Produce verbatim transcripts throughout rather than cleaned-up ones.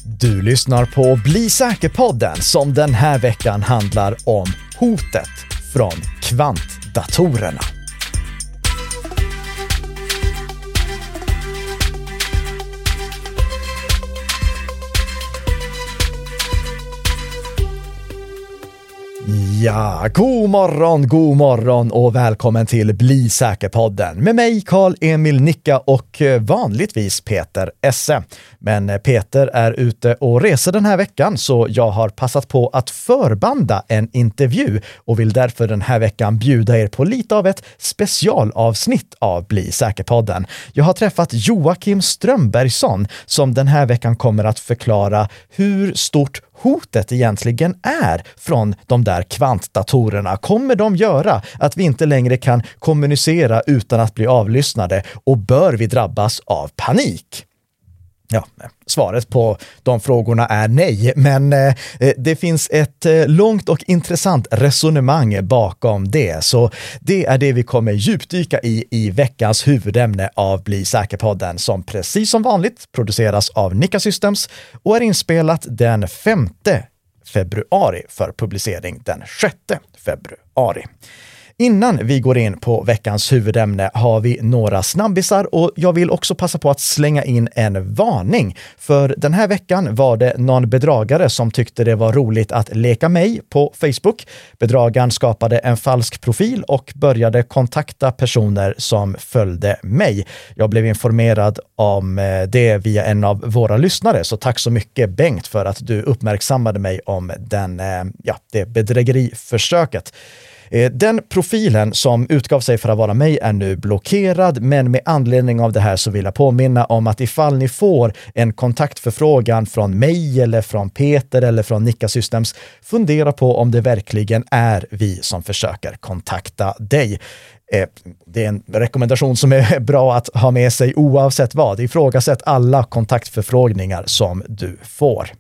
Du lyssnar på Bli säker-podden som den här veckan handlar om hotet från kvantdatorerna. Ja, god morgon, god morgon och välkommen till Bli säker-podden med mig Karl-Emil Nicka och vanligtvis Peter Esse. Men Peter är ute och reser den här veckan så jag har passat på att förbanda en intervju och vill därför den här veckan bjuda er på lite av ett specialavsnitt av Bli säker-podden. Jag har träffat Joakim Strömbergsson som den här veckan kommer att förklara hur stort hotet egentligen är från de där kvantdatorerna. Kommer de göra att vi inte längre kan kommunicera utan att bli avlyssnade och bör vi drabbas av panik? Ja, svaret på de frågorna är nej, men eh, det finns ett eh, långt och intressant resonemang bakom det. Så det är det vi kommer djupdyka i i veckans huvudämne av Bli säker-podden som precis som vanligt produceras av Nicka Systems och är inspelat den femte februari för publicering den sjätte februari. Innan vi går in på veckans huvudämne har vi några snabbisar och jag vill också passa på att slänga in en varning. För den här veckan var det någon bedragare som tyckte det var roligt att leka mig på Facebook. Bedragaren skapade en falsk profil och började kontakta personer som följde mig. Jag blev informerad om det via en av våra lyssnare så tack så mycket Bengt för att du uppmärksammade mig om den, ja, det bedrägeriförsöket. Den profilen som utgav sig för att vara mig är nu blockerad, men med anledning av det här så vill jag påminna om att ifall ni får en kontaktförfrågan från mig eller från Peter eller från Nicka Systems, fundera på om det verkligen är vi som försöker kontakta dig. Det är en rekommendation som är bra att ha med sig oavsett vad. Ifrågasätt alla kontaktförfrågningar som du får.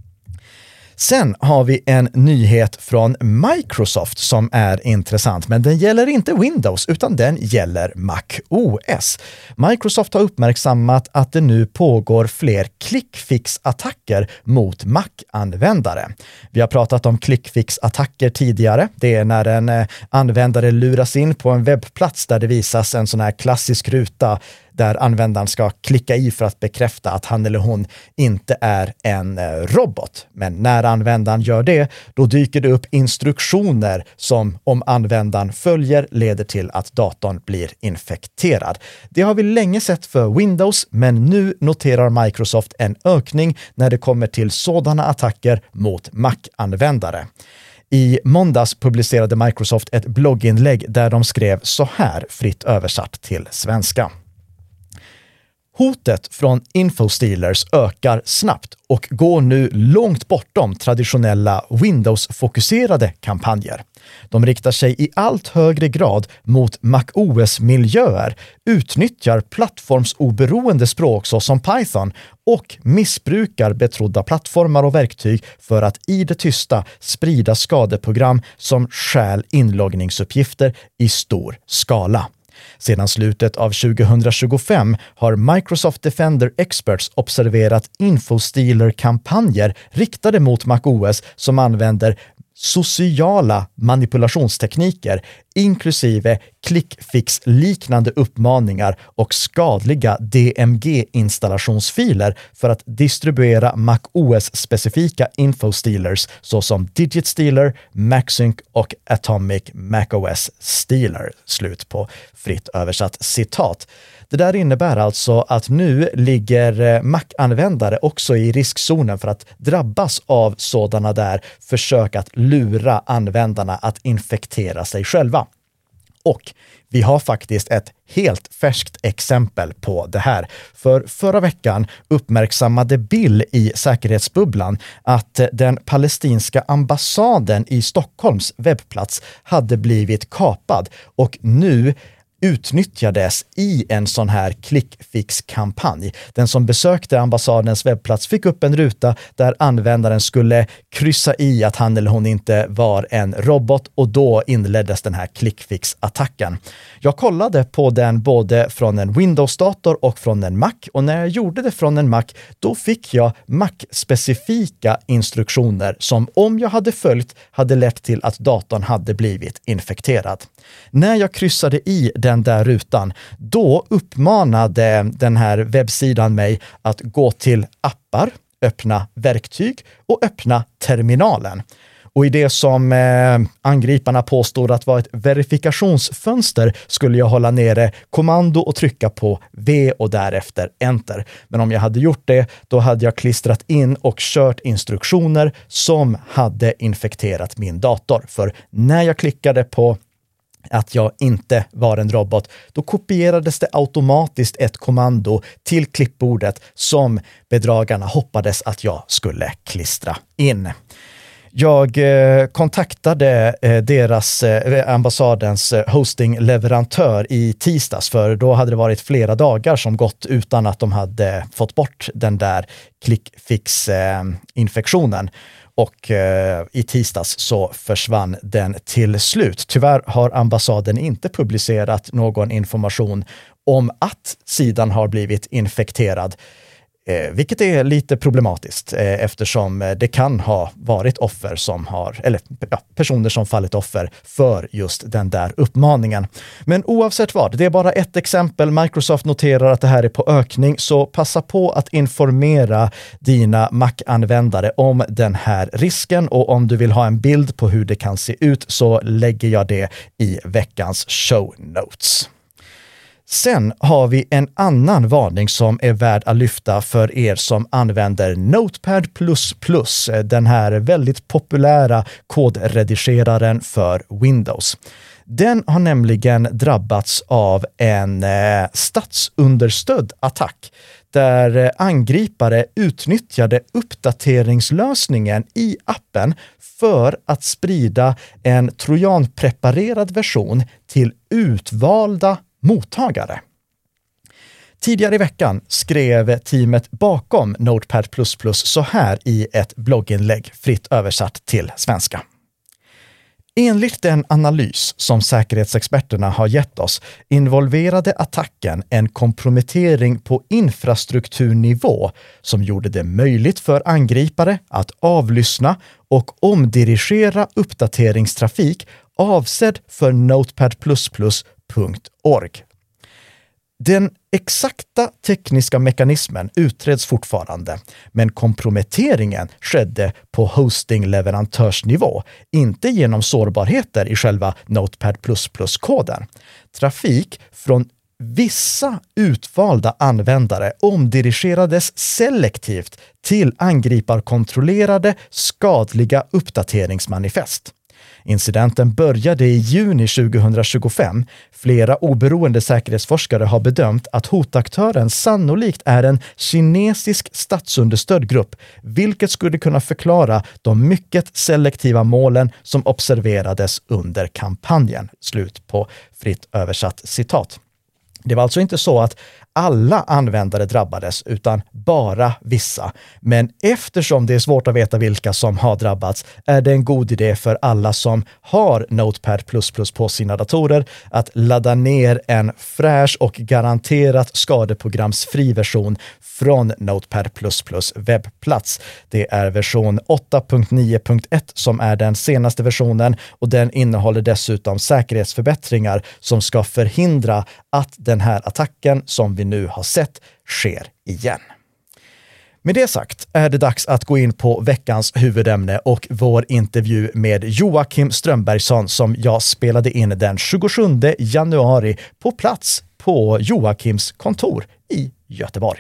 Sen har vi en nyhet från Microsoft som är intressant, men den gäller inte Windows utan den gäller Mac O S. Microsoft har uppmärksammat att det nu pågår fler clickfix-attacker mot Mac-användare. Vi har pratat om clickfix-attacker tidigare. Det är när en användare luras in på en webbplats där det visas en sån här klassisk ruta där användaren ska klicka i för att bekräfta att han eller hon inte är en robot. Men när användaren gör det, då dyker det upp instruktioner som om användaren följer leder till att datorn blir infekterad. Det har vi länge sett för Windows, men nu noterar Microsoft en ökning när det kommer till sådana attacker mot Mac-användare. I måndags publicerade Microsoft ett blogginlägg där de skrev så här, fritt översatt till svenska. Hotet från infostealers ökar snabbt och går nu långt bortom traditionella Windows-fokuserade kampanjer. De riktar sig i allt högre grad mot Mac O S-miljöer, utnyttjar plattformsoberoende språk såsom Python och missbrukar betrodda plattformar och verktyg för att i det tysta sprida skadeprogram som stjäl inloggningsuppgifter i stor skala. Sedan slutet av tjugohundratjugofem har Microsoft Defender Experts observerat infostealer-kampanjer riktade mot Mac O S som använder sociala manipulationstekniker inklusive clickfix-liknande uppmaningar och skadliga D M G-installationsfiler för att distribuera Mac O S-specifika infostealers såsom Digit Stealer, MacSync och Atomic macOS Stealer. Slut på fritt översatt citat. Det där innebär alltså att nu ligger Mac-användare också i riskzonen för att drabbas av sådana där försök att lura användarna att infektera sig själva. Och vi har faktiskt ett helt färskt exempel på det här. För förra veckan uppmärksammade Bill i säkerhetsbubblan att den palestinska ambassaden i Stockholms webbplats hade blivit kapad och nu utnyttjades i en sån här clickfix-kampanj. Den som besökte ambassadens webbplats fick upp en ruta där användaren skulle kryssa i att han eller hon inte var en robot, och då inleddes den här clickfix-attacken. Jag kollade på den både från en Windows-dator och från en Mac, och när jag gjorde det från en Mac då fick jag Mac-specifika instruktioner som om jag hade följt hade lett till att datorn hade blivit infekterad. När jag kryssade i den där rutan, då uppmanade den här webbsidan mig att gå till appar, öppna verktyg och öppna terminalen. Och i det som eh, angriparna påstod att var ett verifikationsfönster skulle jag hålla nere kommando och trycka på V och därefter enter. Men om jag hade gjort det, då hade jag klistrat in och kört instruktioner som hade infekterat min dator. För när jag klickade på att jag inte var en robot, då kopierades det automatiskt ett kommando till klippbordet som bedragarna hoppades att jag skulle klistra in. Jag eh, kontaktade eh, deras eh, ambassadens eh, hostingleverantör i tisdags, för då hade det varit flera dagar som gått utan att de hade fått bort den där clickfix-infektionen. Eh, och eh, i tisdags så försvann den till slut. Tyvärr har ambassaden inte publicerat någon information om att sidan har blivit infekterad. Eh, vilket är lite problematiskt eh, eftersom det kan ha varit offer som har, eller ja, personer som fallit offer för just den där uppmaningen. Men oavsett vad, det är bara ett exempel. Microsoft noterar att det här är på ökning, så passa på att informera dina Mac-användare om den här risken, och om du vill ha en bild på hur det kan se ut så lägger jag det i veckans show notes. Sen har vi en annan varning som är värd att lyfta för er som använder Notepad plus plus, den här väldigt populära kodredigeraren för Windows. Den har nämligen drabbats av en eh, statsunderstödd attack där angripare utnyttjade uppdateringslösningen i appen för att sprida en trojanpreparerad version till utvalda mottagare. Tidigare i veckan skrev teamet bakom Notepad plus plus så här i ett blogginlägg fritt översatt till svenska. Enligt den analys som säkerhetsexperterna har gett oss involverade attacken en kompromettering på infrastrukturnivå som gjorde det möjligt för angripare att avlyssna och omdirigera uppdateringstrafik avsedd för notepad plus plus punkt org. Den exakta tekniska mekanismen utreds fortfarande, men komprometteringen skedde på hostingleverantörsnivå, inte genom sårbarheter i själva Notepad plus plus-koden. Trafik från vissa utvalda användare omdirigerades selektivt till angriparkontrollerade skadliga uppdateringsmanifest. Incidenten började i juni tjugohundratjugofem. Flera oberoende säkerhetsforskare har bedömt att hotaktören sannolikt är en kinesisk statsunderstödd grupp, vilket skulle kunna förklara de mycket selektiva målen som observerades under kampanjen. Slut på fritt översatt citat. Det var alltså inte så att alla användare drabbades utan bara vissa. Men eftersom det är svårt att veta vilka som har drabbats är det en god idé för alla som har Notepad plus plus på sina datorer att ladda ner en fräsch och garanterat skadeprogramsfri version från Notepad plus plus webbplats. Det är version åtta punkt nio punkt ett som är den senaste versionen, och den innehåller dessutom säkerhetsförbättringar som ska förhindra att den här attacken som vi nu har sett sker igen. Med det sagt är det dags att gå in på veckans huvudämne och vår intervju med Joakim Strömbergsson som jag spelade in den tjugosjunde januari på plats på Joakims kontor i Göteborg.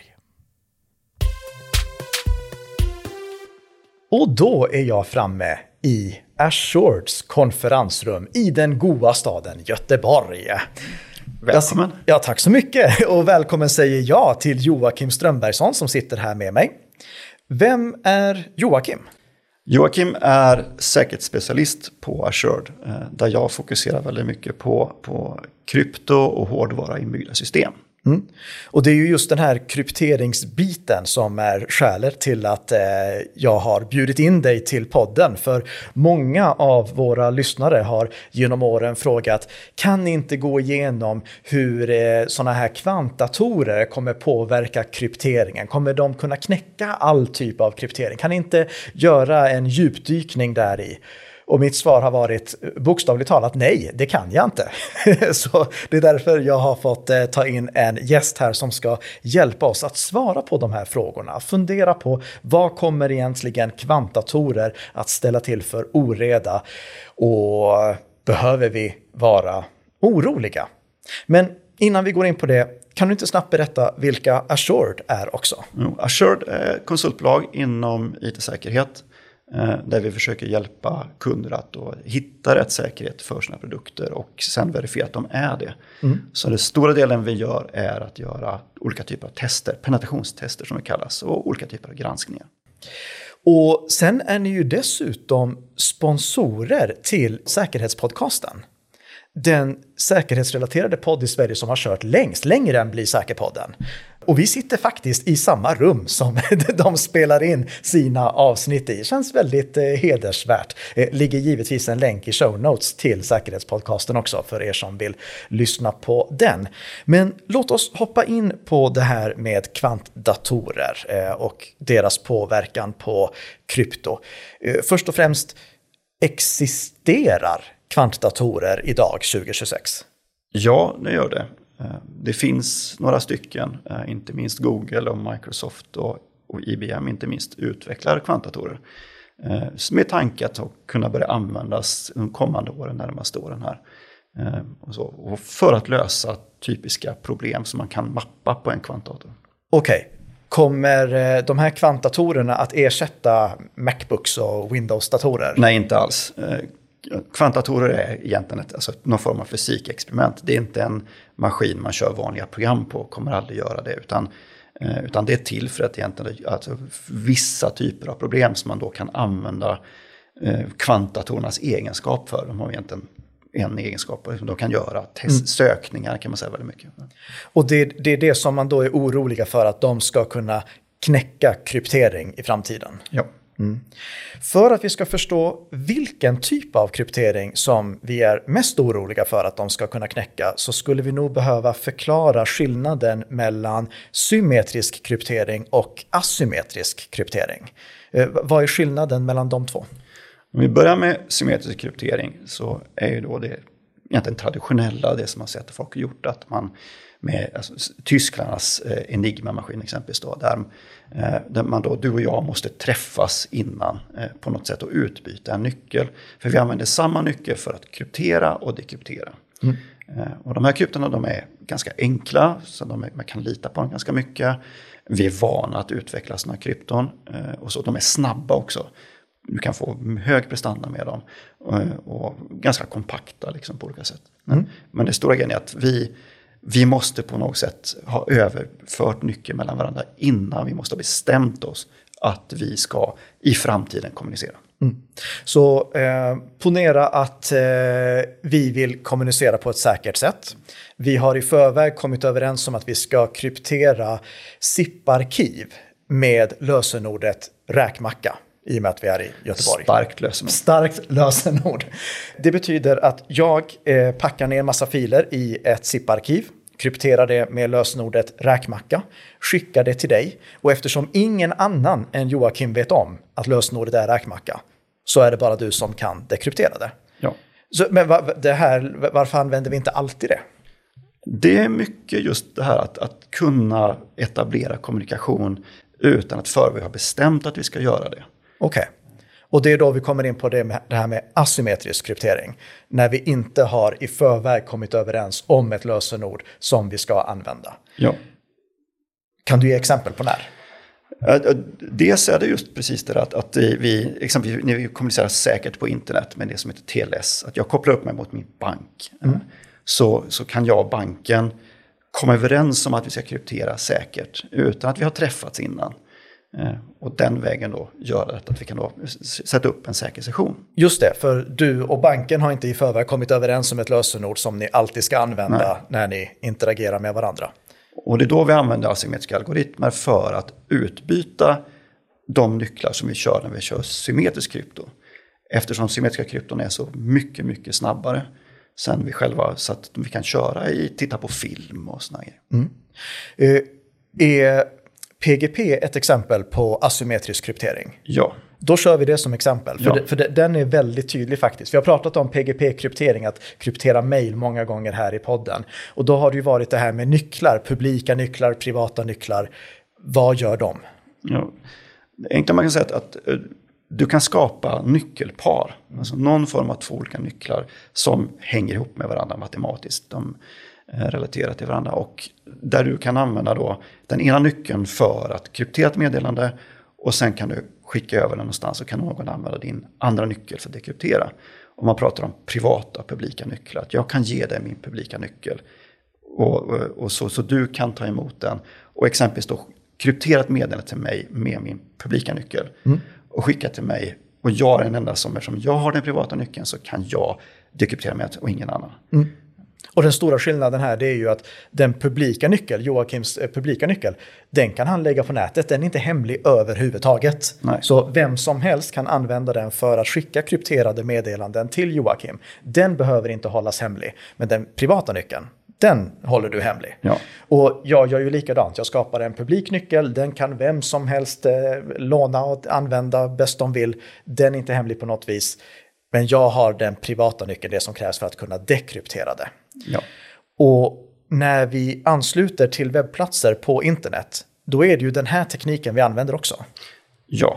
Och då är jag framme i Assureds konferensrum i den goda staden Göteborg. Välkommen. Ja, tack så mycket. Och välkommen säger jag till Joakim Strömbergsson som sitter här med mig. Vem är Joakim? Joakim är säkerhetsspecialist på Assured, där jag fokuserar väldigt mycket på, på krypto och hårdvara inbyggda system. Mm. Och det är ju just den här krypteringsbiten som är skälet till att eh, jag har bjudit in dig till podden. För många av våra lyssnare har genom åren frågat, kan ni inte gå igenom hur eh, sådana här kvantdatorer kommer påverka krypteringen? Kommer de kunna knäcka all typ av kryptering? Kan ni inte göra en djupdykning där i? Och mitt svar har varit bokstavligt talat nej, det kan jag inte. Så det är därför jag har fått eh, ta in en gäst här som ska hjälpa oss att svara på de här frågorna. Fundera på vad kommer egentligen kvantdatorer att ställa till för oreda och behöver vi vara oroliga? Men innan vi går in på det, kan du inte snabbt berätta vilka Assured är också? Mm, Assured är konsultbolag inom I T-säkerhet. Där vi försöker hjälpa kunder att då hitta rätt säkerhet för sina produkter och sen verifiera att de är det. Mm. Så den stora delen vi gör är att göra olika typer av tester, penetrationstester som det kallas, och olika typer av granskningar. Och sen är ni ju dessutom sponsorer till Säkerhetspodcasten. Den säkerhetsrelaterade podd i Sverige som har kört längst, längre än Bli säker-podden. Och vi sitter faktiskt i samma rum som de spelar in sina avsnitt i. Känns väldigt eh, hedersvärt. Eh, ligger givetvis en länk i show notes till säkerhetspodcasten också för er som vill lyssna på den. Men låt oss hoppa in på det här med kvantdatorer eh, och deras påverkan på krypto. Eh, först och främst, existerar kvantdatorer idag tjugo tjugosex? Ja, det gör det. Det finns några stycken, inte minst Google och Microsoft och, och I B M inte minst, utvecklar kvantdatorer. Med tanke att kunna börja användas de kommande åren, närmaste åren här. Och, så, och för att lösa typiska problem som man kan mappa på en kvantdator. Okej. Okay. Kommer de här kvantdatorerna att ersätta MacBooks och Windows-datorer? Nej, inte alls. Kvantdatorer är egentligen ett, alltså någon form av fysikexperiment. Det är inte en maskin man kör vanliga program på, kommer aldrig göra det. Utan, eh, utan det är till för att egentligen, alltså, vissa typer av problem som man då kan använda eh, kvantdatorernas egenskap för. De har egentligen en egenskap som de kan göra. Test, mm. Sökningar kan man säga väldigt mycket. Och det, det är det som man då är oroliga för, att de ska kunna knäcka kryptering i framtiden? Ja. Mm. För att vi ska förstå vilken typ av kryptering som vi är mest oroliga för att de ska kunna knäcka, så skulle vi nog behöva förklara skillnaden mellan symmetrisk kryptering och asymmetrisk kryptering. Eh, vad är skillnaden mellan de två? Om vi börjar med symmetrisk kryptering, så är ju då det egentligen traditionella, det som man sett att folk har gjort, att man med alltså, Tysklands eh, Enigma-maskin exempelvis då, där, eh, där man då, du och jag måste träffas innan eh, på något sätt och utbyta en nyckel. För vi använder samma nyckel för att kryptera och dekryptera. Mm. Eh, och de här kryptorna, de är ganska enkla, så de är, man kan lita på dem ganska mycket. Vi är vana att utveckla sådana krypton eh, och så, de är snabba också. Du kan få hög prestanda med dem och, och ganska kompakta liksom, på olika sätt. Mm. Men det stora grejen är att vi Vi måste på något sätt ha överfört nyckeln mellan varandra innan vi måste ha bestämt oss att vi ska i framtiden kommunicera. Mm. Så eh, ponera att eh, vi vill kommunicera på ett säkert sätt. Vi har i förväg kommit överens om att vi ska kryptera Z I P-arkiv med lösenordet räkmacka. I och med att vi är i Göteborg. Starkt lösenord. Starkt lösenord. Det betyder att jag eh, packar ner en massa filer i ett Z I P-arkiv, krypterar det med lösenordet räkmacka, skickar det till dig, och eftersom ingen annan än Joakim vet om att lösenordet är räkmacka, så är det bara du som kan dekryptera det. Ja. Så, men va, det här, varför använder vi inte alltid det? Det är mycket just det här att, att kunna etablera kommunikation utan att förväg ha bestämt att vi ska göra det. Okej. Okay. Och det är då vi kommer in på det, med, det här med asymmetrisk kryptering. När vi inte har i förväg kommit överens om ett lösenord som vi ska använda. Ja. Kan du ge exempel på när? Dels är det just precis det att, att vi, exempelvis när vi kommunicerar säkert på internet med det som heter T L S, att jag kopplar upp mig mot min bank. Mm. Så, så kan jag och banken komma överens om att vi ska kryptera säkert utan att vi har träffats innan. Och den vägen då gör det att vi kan då sätta upp en säker session. Just det, för du och banken har inte i förväg kommit överens om ett lösenord som ni alltid ska använda Nej. när ni interagerar med varandra. Och det är då vi använder asymmetriska algoritmer för att utbyta de nycklar som vi kör när vi kör symmetrisk krypto. Eftersom symmetriska krypton är så mycket, mycket snabbare sen vi själva, så att vi kan köra i, titta på film och såna grejer. Mm. Uh, är P G P ett exempel på asymmetrisk kryptering? Ja. Då kör vi det som exempel, för, ja. det, för det, den är väldigt tydlig faktiskt. Vi har pratat om P G P-kryptering, att kryptera mejl många gånger här i podden. Och då har det ju varit det här med nycklar, publika nycklar, privata nycklar. Vad gör de? Ja. Enkelt man kan säga att, att du kan skapa nyckelpar, mm. alltså någon form av två olika nycklar som hänger ihop med varandra matematiskt. De är relaterade till varandra, och där du kan använda då den ena nyckeln för att kryptera ett meddelande, och sen kan du skicka över den någonstans, och kan någon använda din andra nyckel för att dekryptera. Om man pratar om privata publika nycklar, att jag kan ge dig min publika nyckel och, och, och så, så du kan ta emot den och exempelvis då kryptera ett meddelande till mig med min publika nyckel mm. och skicka till mig, och jag är den enda som, eftersom jag har den privata nyckeln, så kan jag dekryptera med och ingen annan. Mm. Och den stora skillnaden här, det är ju att den publika nyckel, Joakims publika nyckel, den kan han lägga på nätet. Den är inte hemlig överhuvudtaget. Nej. Så vem som helst kan använda den för att skicka krypterade meddelanden till Joakim. Den behöver inte hållas hemlig. Men den privata nyckeln, den håller du hemlig. Ja. Och jag gör ju likadant. Jag skapar en publik nyckel. Den kan vem som helst eh, låna och använda bäst de vill. Den är inte hemlig på något vis. Men jag har den privata nyckeln, det som krävs för att kunna dekryptera det. Ja. Och när vi ansluter till webbplatser på internet, då är det ju den här tekniken vi använder också. Ja,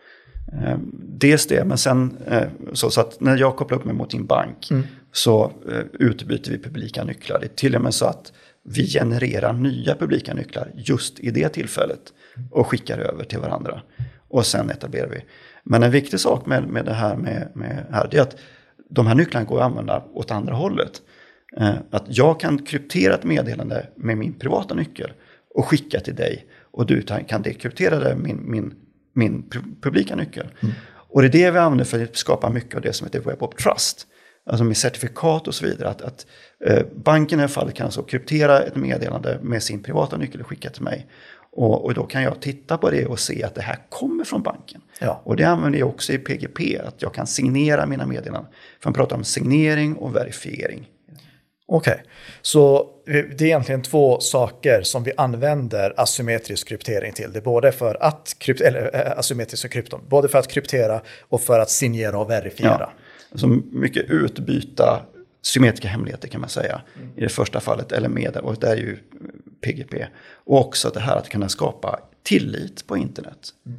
eh, dels det, men sen eh, så, så att när jag kopplar upp mig mot din bank mm. så eh, utbyter vi publika nycklar. Det är till och med så att vi genererar nya publika nycklar just i det tillfället och skickar över till varandra. Och sen etablerar vi. Men en viktig sak med, med det här, med, med här, det är att de här nycklarna går att använda åt andra hållet. Eh, att jag kan kryptera ett meddelande med min privata nyckel och skicka till dig, och du kan dekryptera det med min, min, min publika nyckel. Mm. Och det är det vi använder för att skapa mycket av det som heter Web of Trust. Alltså med certifikat och så vidare. Att, att eh, banken i det här fallet kan alltså kryptera ett meddelande med sin privata nyckel och skicka till mig. Och, och då kan jag titta på det och se att det här kommer från banken. Ja. Och det använder jag också i P G P, att jag kan signera mina meddelanden. För man pratar om signering och verifiering. Okej, okay. Så det är egentligen två saker som vi använder asymmetrisk kryptering till. Det är både för att krypt- eller asymmetriska krypton, både för att kryptera och för att signera och verifiera. Ja. Alltså mycket utbyta symmetriska hemligheter kan man säga mm. i det första fallet, eller med, och det är ju P G P. Och också det här att kunna skapa tillit på internet. Mm.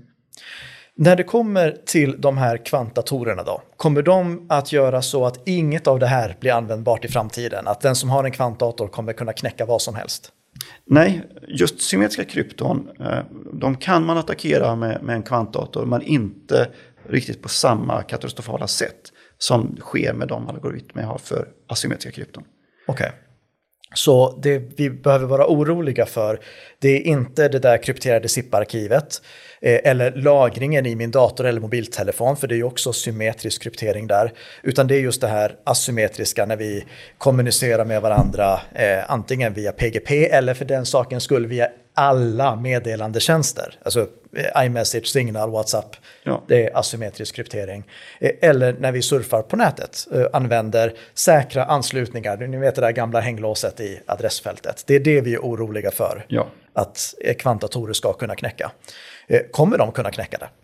När det kommer till de här kvantdatorerna då, kommer de att göra så att inget av det här blir användbart i framtiden? Att den som har en kvantdator kommer kunna knäcka vad som helst? Nej, just symmetriska krypton, de kan man attackera med, med en kvantdator, men inte riktigt på samma katastrofala sätt som sker med de algoritmer jag har för asymmetriska krypton. Okej. Okay. Så det vi behöver vara oroliga för, det är inte det där krypterade zip-arkivet eh, eller lagringen i min dator eller mobiltelefon, för det är ju också symmetrisk kryptering där, utan det är just det här asymmetriska när vi kommunicerar med varandra eh, antingen via P G P eller för den saken skulle via alla meddelandetjänster, alltså iMessage, Signal, WhatsApp, ja. Det är asymmetrisk kryptering. Eller när vi surfar på nätet, använder säkra anslutningar, ni vet det där gamla hänglåset i adressfältet. Det är det vi är oroliga för, ja. Att kvantdatorer ska kunna knäcka. Kommer de kunna knäcka det?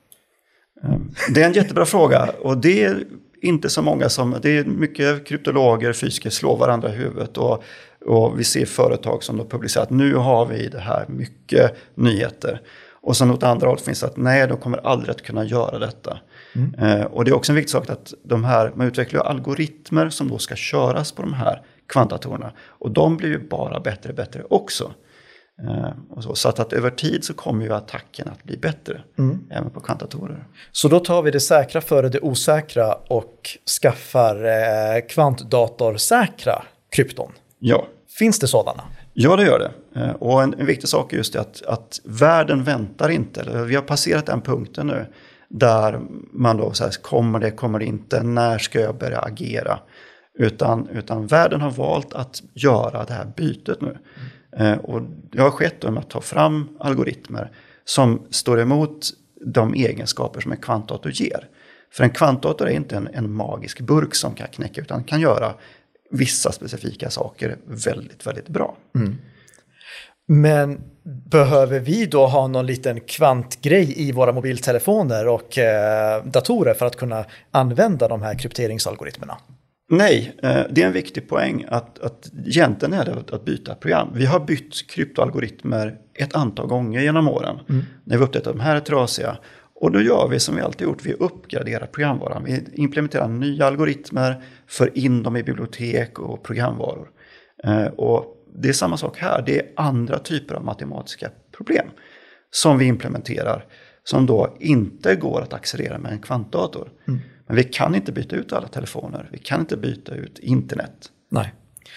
Det är en jättebra fråga, och det är inte så många som, det är mycket kryptologer, fysiker slår varandra i huvudet, och, och vi ser företag som då publicerar att nu har vi det här, mycket nyheter. Och sen åt andra håll finns det att nej, de kommer aldrig att kunna göra detta. Mm. Eh, och det är också en viktig sak att de här, man utvecklar algoritmer som då ska köras på de här kvantdatorerna. Och de blir ju bara bättre och bättre också. Eh, och så så att, att över tid så kommer ju attacken att bli bättre, mm. även på kvantdatorer. Så då tar vi det säkra före det osäkra och skaffar eh, kvantdatorsäkra krypton? Ja. Finns det sådana? Ja, det gör det. Och en, en viktig sak är just det att, att världen väntar inte. Eller vi har passerat den punkten nu där man då säger, kommer det, kommer det inte, när ska jag börja agera? Utan, utan världen har valt att göra det här bytet nu. Mm. Och det har skett då med att ta fram algoritmer som står emot de egenskaper som en kvantdator ger. För en kvantdator är inte en, en magisk burk som kan knäcka, utan kan göra vissa specifika saker väldigt, väldigt bra. Mm. Men behöver vi då ha någon liten kvantgrej i våra mobiltelefoner och eh, datorer för att kunna använda de här krypteringsalgoritmerna? Nej, eh, det är en viktig poäng att, att egentligen är det att, att byta program. Vi har bytt kryptoalgoritmer ett antal gånger genom åren. Mm. När vi upptäckte att de här är trasiga. Och då gör vi som vi alltid gjort, vi uppgraderar programvaran. Vi implementerar nya algoritmer, för in dem i bibliotek och programvaror. Eh, och det är samma sak här, det är andra typer av matematiska problem som vi implementerar. Som då inte går att accelerera med en kvantdator. Mm. Men vi kan inte byta ut alla telefoner, vi kan inte byta ut internet. Nej.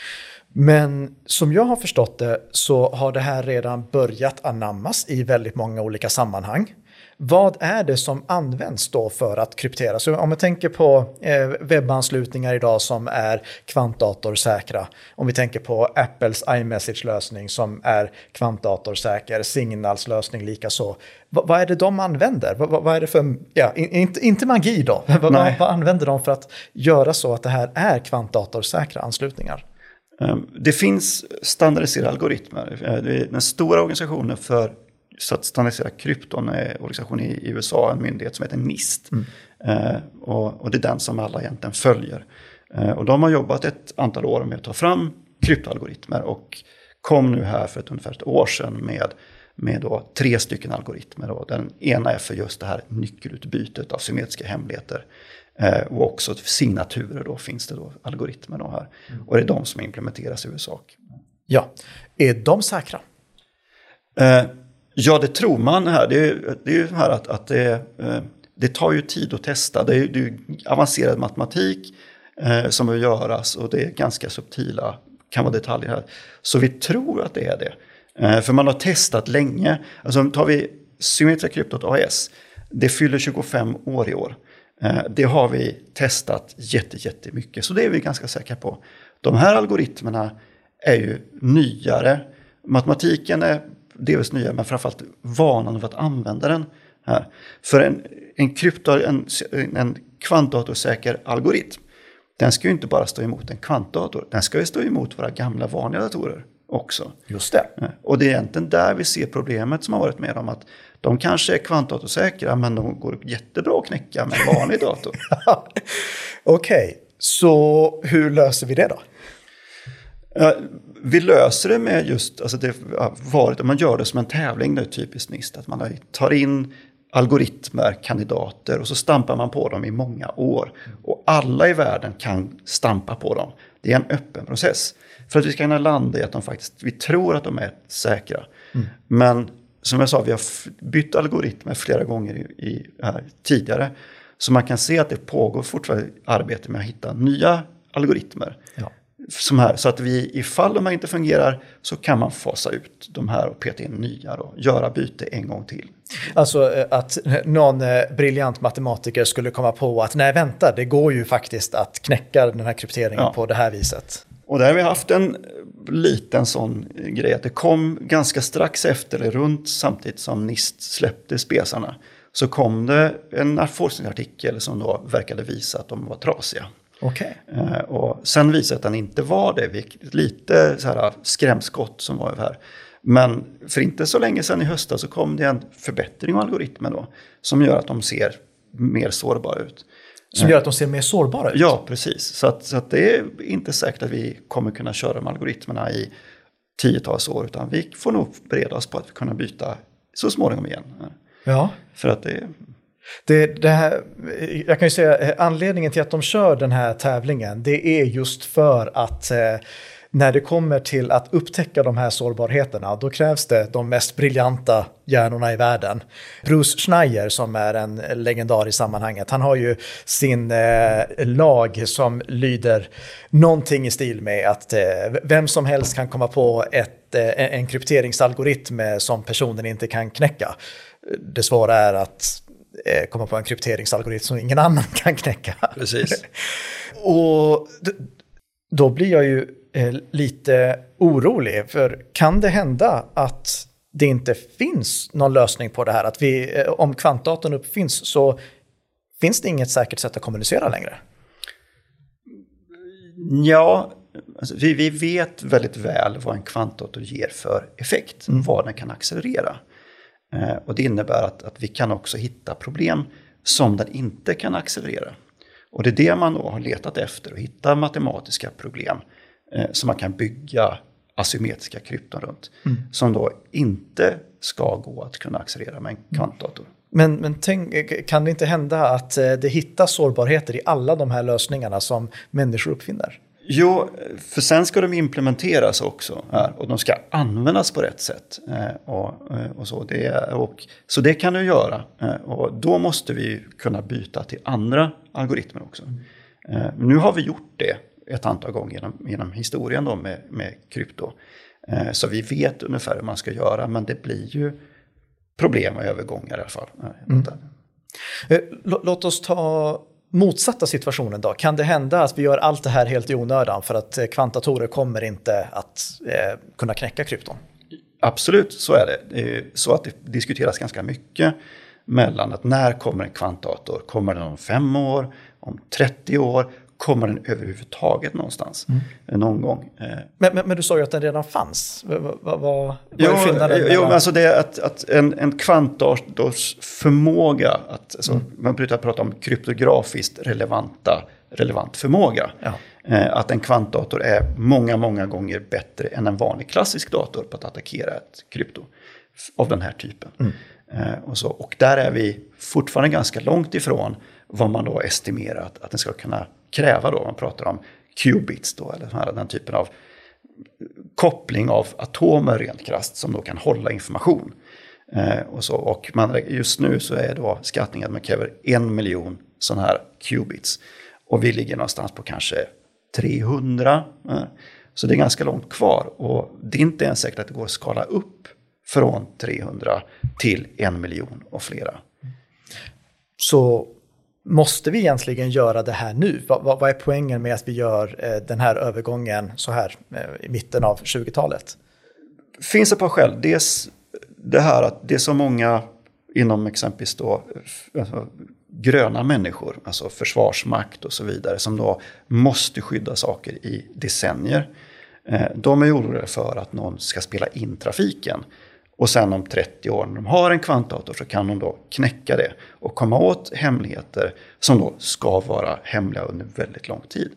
Men som jag har förstått det så har det här redan börjat anammas i väldigt många olika sammanhang. Vad är det som används då för att kryptera? Så om vi tänker på eh, webbanslutningar idag som är kvantdatorsäkra. Om vi tänker på Apples iMessage-lösning som är kvantdatorsäker. Signals lösning likaså. V- vad är det de använder? V- vad är det för, ja, in, inte, inte magi då. V- vad, vad använder de för att göra så att det här är kvantdatorsäkra anslutningar? Det finns standardiserade algoritmer. Den stora organisationen för så att standardisera krypton är en organisation i U S A, en myndighet som heter NIST. Mm. Eh, och, och det är den som alla egentligen följer. Eh, och de har jobbat ett antal år med att ta fram kryptoalgoritmer och kom nu här för ett, ungefär ett år sedan med, med då tre stycken algoritmer. Då. Den ena är för just det här nyckelutbytet av symmetriska hemligheter. Eh, och också signaturer då finns det då algoritmer då här. Mm. Och det är de som implementeras i U S A. Ja, är de säkra? Eh, Ja, det tror man här. Det är, det är ju här att, att det, det tar ju tid att testa. Det är ju avancerad matematik eh, som behöver göras och det är ganska subtila, kan vara detaljer här. Så vi tror att det är det. Eh, för man har testat länge. Alltså tar vi Symmetrica Kryptot A E S, det fyller tjugofem år i år. Eh, det har vi testat jätte, jättemycket, så det är vi ganska säkra på. De här algoritmerna är ju nyare. Matematiken är delvis nya, men framförallt vanan av att använda den här. För en, en, krypto, en, en kvantdatorsäker algoritm, den ska ju inte bara stå emot en kvantdator, den ska ju stå emot våra gamla vanliga datorer också. Just det. Och det är egentligen där vi ser problemet som har varit med om att de kanske är kvantdatorsäkra, men de går jättebra att knäcka med en vanlig dator. Okej, okay. Så hur löser vi det då? Ja, vi löser det med just, alltså det har varit, om man gör det som en tävling, det är typiskt nyss, att man tar in algoritmer, kandidater och så stampar man på dem i många år. Och alla i världen kan stampa på dem. Det är en öppen process. För att vi ska kunna landa i att de faktiskt, vi tror att de är säkra. Mm. Men som jag sa, vi har bytt algoritmer flera gånger i, i, här, tidigare. Så man kan se att det pågår fortfarande arbete med att hitta nya algoritmer. Ja. Som här, så att vi, ifall de här inte fungerar, så kan man fasa ut de här och peta in nya och göra byte en gång till. Alltså att någon briljant matematiker skulle komma på att nej, vänta, det går ju faktiskt att knäcka den här krypteringen ja. på det här viset. Och där har vi haft en liten sån grej att det kom ganska strax efter, eller runt samtidigt som NIST släppte spesarna, så kom det en forskningsartikel som då verkade visa att de var trasiga. Okay. Uh, och sen visade att den inte var det. Vi, lite så här skrämskott som var här. Men för inte så länge sedan i höstas så kom det en förbättring av algoritmen då, som gör att de ser mer sårbara ut. Som gör att de ser mer sårbara ut? Ja, precis. Så, att, så att det är inte säkert att vi kommer kunna köra med algoritmerna i tiotals år, utan vi får nog bereda oss på att vi kunna byta så småningom igen. Ja. För att det Det, det här, jag kan ju säga anledningen till att de kör den här tävlingen, det är just för att eh, när det kommer till att upptäcka de här sårbarheterna, då krävs det de mest briljanta hjärnorna i världen. Bruce Schneier, som är en legendar i sammanhanget, han har ju sin eh, lag som lyder någonting i stil med att eh, vem som helst kan komma på ett, eh, en krypteringsalgoritm som personen inte kan knäcka. Det svåra är att eh, komma på en krypteringsalgoritm som ingen annan kan knäcka. Precis. Och d- då blir jag ju eh, lite orolig, för kan det hända att det inte finns någon lösning på det här? Att vi, eh, om kvantdatorn uppfinns så finns det inget säkert sätt att kommunicera längre? Ja, alltså vi, vi vet väldigt väl vad en kvantdator ger för effekt, mm. vad den kan accelerera. Eh, och det innebär att, att vi kan också hitta problem som den inte kan accelerera. Och det är det man då har letat efter, och hitta matematiska problem eh, som man kan bygga asymmetriska krypton runt. Mm. Som då inte ska gå att kunna accelerera med en kvantdator. Men, men tänk, kan det inte hända att det hittas sårbarheter i alla de här lösningarna som människor uppfinner? Jo, för sen ska de implementeras också här, och de ska användas på rätt sätt. Eh, och, och så, det, och, så det kan du göra. Eh, och då måste vi kunna byta till andra algoritmer också. Eh, nu har vi gjort det ett antal gånger genom, genom historien då med, med krypto. Eh, så vi vet ungefär hur man ska göra, men det blir ju problem och övergångar i alla fall. Mm. Låt oss ta motsatta situationen då. Kan det hända att vi gör allt det här helt i onödan för att kvantdatorer kommer inte att eh, kunna knäcka krypton? Absolut, så är det. Det är så att det diskuteras ganska mycket mellan att när kommer en kvantdator? Kommer den om fem år? Om trettio år? Kommer den överhuvudtaget någonstans? Mm. Någon gång. Men, men, men du sa ju att den redan fanns. Vad, vad, vad jo, är skillnaden? Jo, men alltså det är att, att en, en kvantdators förmåga, att, alltså, mm. man brukar prata om kryptografiskt relevanta, relevant förmåga. Ja. Eh, att en kvantdator är många, många gånger bättre än en vanlig klassisk dator på att attackera ett krypto av den här typen. Mm. Eh, och, så, och där är vi fortfarande ganska långt ifrån vad man då estimerat att den ska kunna kräva då. Man pratar om qubits då, eller här, den typen av koppling av atomer rent krasst som då kan hålla information. Eh, och så, och man, just nu så är då skattningen att man kräver en miljon sådana här qubits. Och vi ligger någonstans på kanske trehundra. Eh, så det är ganska långt kvar. Och det är inte ens säkert att det går att skala upp från trehundra till en miljon och flera. Så måste vi egentligen göra det här nu? Vad, vad är poängen med att vi gör eh, den här övergången så här eh, i mitten av tjugotalet? Finns ett par skäl. Dels det här att det är så många inom exempelvis då, alltså, gröna människor, alltså försvarsmakt och så vidare, som då måste skydda saker i decennier. Eh, de är oroliga för att någon ska spela in trafiken. Och sen om trettio år när de har en kvantdator så kan de då knäcka det och komma åt hemligheter som då ska vara hemliga under väldigt lång tid.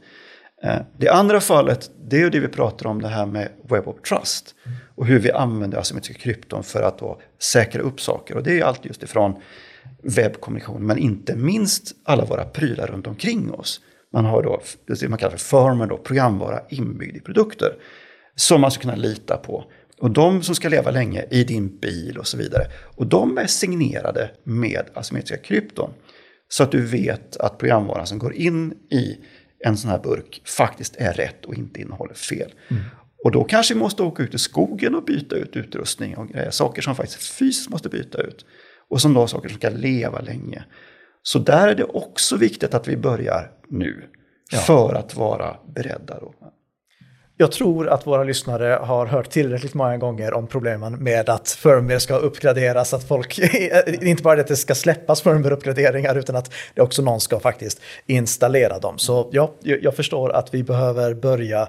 Det andra fallet, det är ju det vi pratar om, det här med Web of Trust. Och hur vi använder asymmetriska krypton för att då säkra upp saker. Och det är allt just ifrån webbkommunikation, men inte minst alla våra prylar runt omkring oss. Man har då det man kallar för firmware, då, programvara inbyggd i produkter som man ska kunna lita på. Och de som ska leva länge i din bil och så vidare. Och de är signerade med asymmetriska krypton. Så att du vet att programvaran som går in i en sån här burk faktiskt är rätt och inte innehåller fel. Mm. Och då kanske vi måste åka ut i skogen och byta ut utrustning och grejer. Saker som faktiskt fysiskt måste byta ut. Och som då saker som ska leva länge. Så där är det också viktigt att vi börjar nu. Ja. För att vara beredda då. Jag tror att våra lyssnare har hört tillräckligt många gånger om problemen med att firmware ska uppgraderas, att folk, inte bara att det ska släppas firmware-uppgraderingar utan att det också någon ska faktiskt installera dem. Så ja, jag förstår att vi behöver börja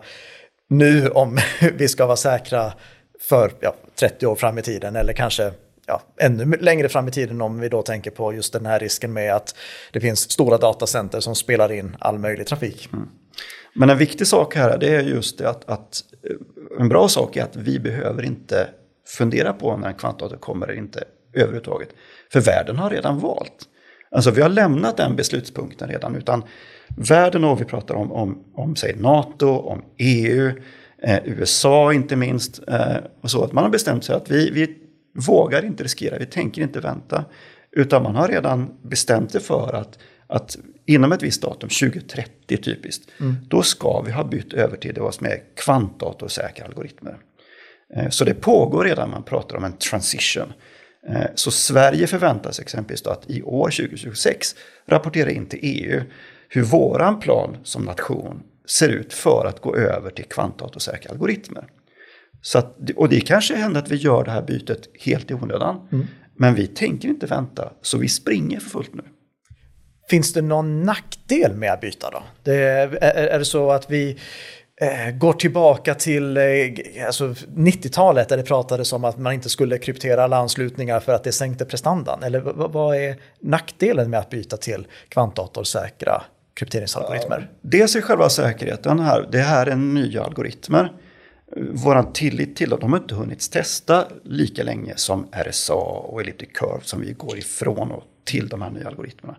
nu om vi ska vara säkra för ja, trettio år fram i tiden, eller kanske ja, ännu längre fram i tiden om vi då tänker på just den här risken med att det finns stora datacenter som spelar in all möjlig trafik. Mm. Men en viktig sak här, det är just det att, att en bra sak är att vi behöver inte fundera på när en kvantdator kommer eller inte överhuvudtaget. För världen har redan valt. Alltså vi har lämnat den beslutspunkten redan, utan världen, och vi pratar om, om, om säg NATO, om E U, eh, U S A inte minst. Eh, och så att man har bestämt sig att vi, vi vågar inte riskera, vi tänker inte vänta. Utan man har redan bestämt sig för att, att inom ett visst datum, tjugo trettio typiskt, mm. då ska vi ha bytt över till det vad som är kvantdatorsäkra algoritmer. Eh, så det pågår redan, man pratar om en transition. Eh, så Sverige förväntas exempelvis då att i år tjugo tjugosex rapportera in till E U hur våran plan som nation ser ut för att gå över till kvantdatorsäkra algoritmer. Så att, och det kanske händer att vi gör det här bytet helt i onödan. Mm. Men vi tänker inte vänta, så vi springer för fullt nu. Finns det någon nackdel med att byta då? Det, är, är det så att vi eh, går tillbaka till eh, alltså nittiotalet där det pratades om att man inte skulle kryptera alla anslutningar för att det sänkte prestandan? Eller v- vad är nackdelen med att byta till kvantdatorsäkra krypteringsalgoritmer? Ja, dels är själva säkerheten här. Det här är nya algoritmer. Våran tillit till att de har inte hunnit testa lika länge som R S A och Elliptic Curve som vi går ifrån och till de här nya algoritmerna.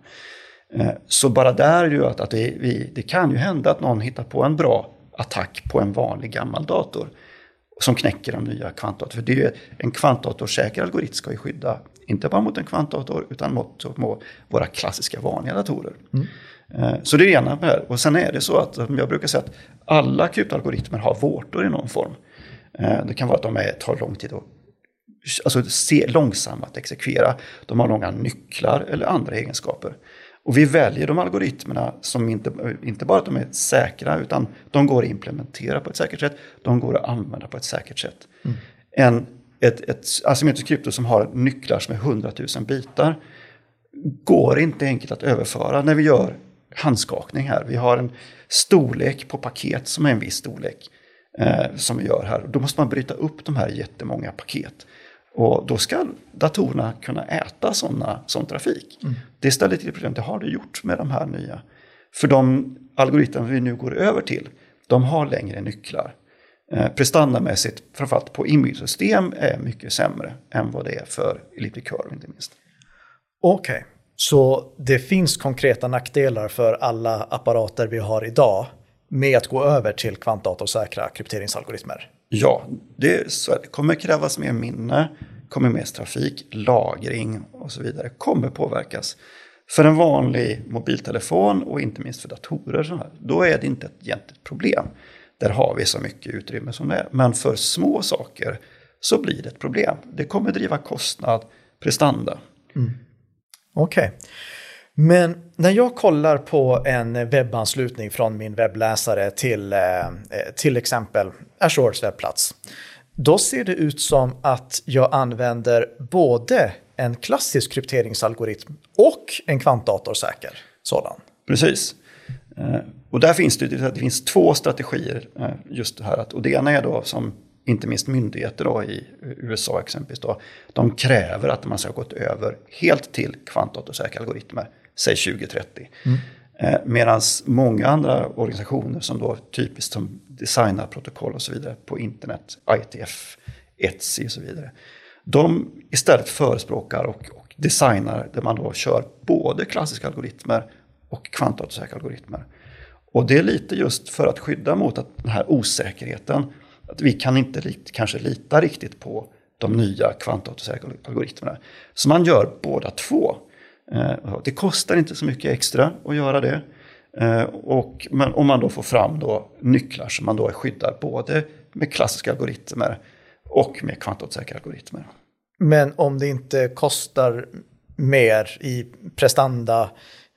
Så bara där är det ju att, att det, vi, det kan ju hända att någon hittar på en bra attack på en vanlig gammal dator som knäcker de nya kvantdator. För det är ju en kvantdatorsäker algoritm ska ju skydda inte bara mot en kvantdator utan mot, mot våra klassiska vanliga datorer. Mm. Så det är det ena med det här. Och sen är det så att jag brukar säga att alla kryptoalgoritmer har vårtor i någon form. Det kan vara att de är, tar lång tid att alltså, se, långsamma att exekvera. De har långa nycklar eller andra egenskaper. Och vi väljer de algoritmerna som inte, inte bara att de är säkra utan de går att implementera på ett säkert sätt. De går att använda på ett säkert sätt. Mm. En, ett, ett asymmetriskt krypto som har nycklar som är hundratusen bitar går inte enkelt att överföra när vi gör handskakning här. Vi har en storlek på paket som är en viss storlek eh, som vi gör här. Då måste man bryta upp de här jättemånga paket. Och då ska datorerna kunna äta sådana, sån trafik. Mm. Det ställer till problem. Det har det gjort med de här nya. För de algoritmer vi nu går över till, de har längre nycklar. Eh, prestandamässigt, framförallt på inbyggsystem, är mycket sämre än vad det är för Elliptic Curve inte minst. Okej. Okay. Så det finns konkreta nackdelar för alla apparater vi har idag med att gå över till kvantdatorsäkra krypteringsalgoritmer? Ja, det, så det kommer krävas mer minne, kommer mer trafik, lagring och så vidare. Kommer påverkas. För en vanlig mobiltelefon och inte minst för datorer så här, då är det inte ett egentligt problem. Där har vi så mycket utrymme som det är. Men för små saker så blir det ett problem. Det kommer driva kostnad, prestanda. Mm. Okej. Okay. Men när jag kollar på en webbanslutning från min webbläsare till eh, till exempel Azures webbplats, då ser det ut som att jag använder både en klassisk krypteringsalgoritm och en kvantdatorsäker sådan. Precis. Eh, och där finns det, det finns två strategier eh, just det här. Att, och det ena är då som inte minst myndigheter då, i U S A exempelvis då, de kräver att man ska ha gått över helt till kvantdatorsäkra algoritmer, säg tjugo trettio. Mm. Eh, Medan många andra organisationer som då typiskt som designar protokoll och så vidare på internet, I T F, Etsy och så vidare, de istället förespråkar och, och designar där man då kör både klassiska algoritmer och kvantdatorsäkra algoritmer. Och det är lite just för att skydda mot att den här osäkerheten, att vi kan inte lit, kanske lita riktigt på de nya kvantdatorsäkra algoritmerna. Så man gör båda två. Eh, det kostar inte så mycket extra att göra det. Eh, och, men om man då får fram då nycklar som man då är skyddad både med klassiska algoritmer och med kvantdatorsäkra algoritmer. Men om det inte kostar mer i prestanda,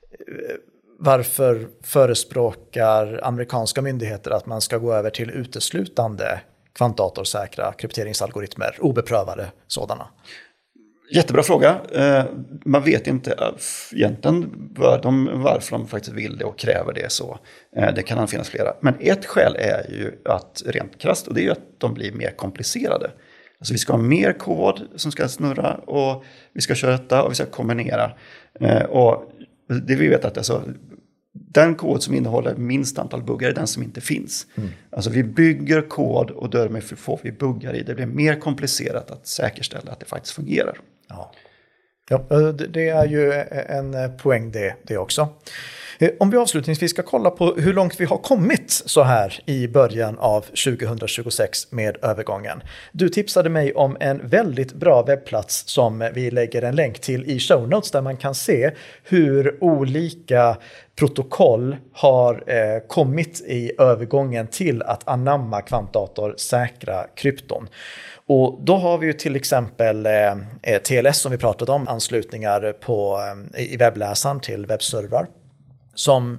varför förespråkar amerikanska myndigheter att man ska gå över till uteslutande kvantdatorsäkra krypteringsalgoritmer, obeprövade sådana? Jättebra fråga. Man vet inte egentligen varför de faktiskt vill det och kräver det så. Det kan finnas flera. Men ett skäl är ju att rent krasst, och det är ju att de blir mer komplicerade. Alltså vi ska ha mer kod som ska snurra och vi ska köra och vi ska kombinera. Och det vi vet att alltså, den kod som innehåller minst antal buggar är den som inte finns. Mm. Alltså vi bygger kod och därmed får vi buggar i. Det blir mer komplicerat att säkerställa att det faktiskt fungerar. Ja, ja det är ju en poäng det, det också. Om vi avslutningsvis ska kolla på hur långt vi har kommit så här i början av tjugohundratjugosex med övergången. Du tipsade mig om en väldigt bra webbplats som vi lägger en länk till i show notes där man kan se hur olika protokoll har eh, kommit i övergången till att anamma kvantdatorsäkra krypton. Och då har vi ju till exempel eh, T L S som vi pratade om, anslutningar på, eh, i webbläsaren till webbservrar som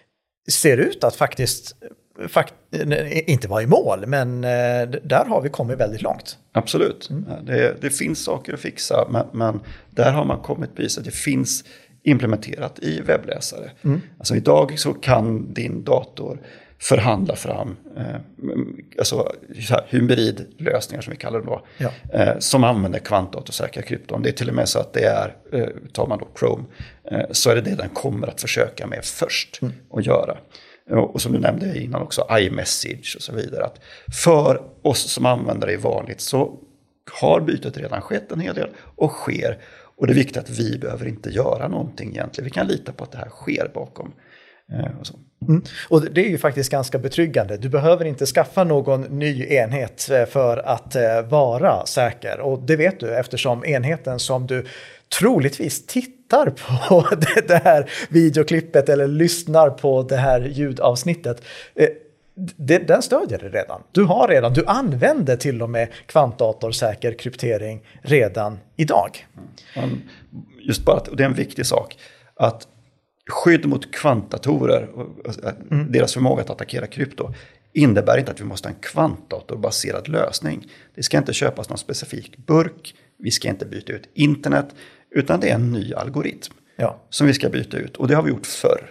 ser ut att faktiskt fakt- inte vara i mål, men eh, där har vi kommit väldigt långt. Absolut, mm. det, det finns saker att fixa, men, men där har man kommit på att det finns implementerat i webbläsare. Mm. Alltså idag så kan din dator förhandla fram eh, alltså, hybridlösningar som vi kallar det då, ja. eh, som använder kvantdatorsäkra krypton. Det är till och med så att det är, eh, tar man då Chrome, eh, så är det det den kommer att försöka med först mm. att göra. Och, och som du nämnde innan också, iMessage och så vidare. Att för oss som använder det vanligt så har bytet redan skett en hel del och sker. Och det är viktigt att vi behöver inte göra någonting egentligen. Vi kan lita på att det här sker bakom. Eh, och så. Mm. Och det är ju faktiskt ganska betryggande. Du behöver inte skaffa någon ny enhet för att eh, vara säker. Och det vet du eftersom enheten som du troligtvis tittar på det, det här videoklippet eller lyssnar på det här ljudavsnittet. Eh, det, den stödjer det redan. Du har redan, du använder till och med kvantdatorsäker kryptering redan idag. Mm. Just bara att, och det är en viktig sak, att skydd mot kvantdatorer och mm. deras förmåga att attackera krypto innebär inte att vi måste ha en kvantdatorbaserad lösning. Det ska inte köpas någon specifik burk, vi ska inte byta ut internet, utan det är en ny algoritm ja. som vi ska byta ut. Och det har vi gjort förr.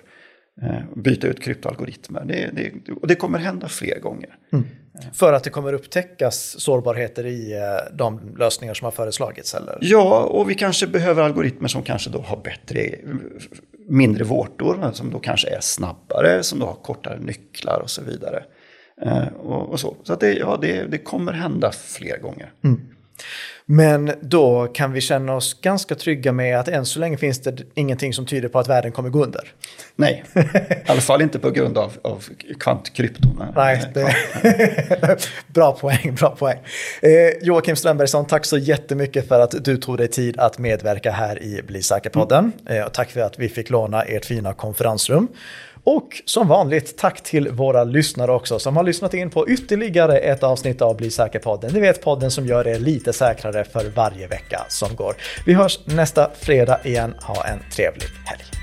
Byta ut kryptoalgoritmer. Det, det, och det kommer hända fler gånger. Mm. För att det kommer upptäckas sårbarheter i de lösningar som har föreslagits? Eller? Ja, och vi kanske behöver algoritmer som kanske då har bättre, mindre vårtor, som då kanske är snabbare, som då har kortare nycklar och så vidare. Och, och så så att det, ja, det, det kommer hända fler gånger. Mm. Men då kan vi känna oss ganska trygga med att än så länge finns det ingenting som tyder på att världen kommer gå under. Nej, i alla fall inte på grund av, av kvantkrypton. Nej, det... bra poäng, bra poäng. Eh, Joakim Strömbergsson, tack så jättemycket för att du tog dig tid att medverka här i Bli säker-podden. Mm. Eh, och tack för att vi fick låna ert fina konferensrum. Och som vanligt, tack till våra lyssnare också som har lyssnat in på ytterligare ett avsnitt av Bli säker-podden. Ni vet podden som gör er lite säkrare för varje vecka som går. Vi hörs nästa fredag igen. Ha en trevlig helg.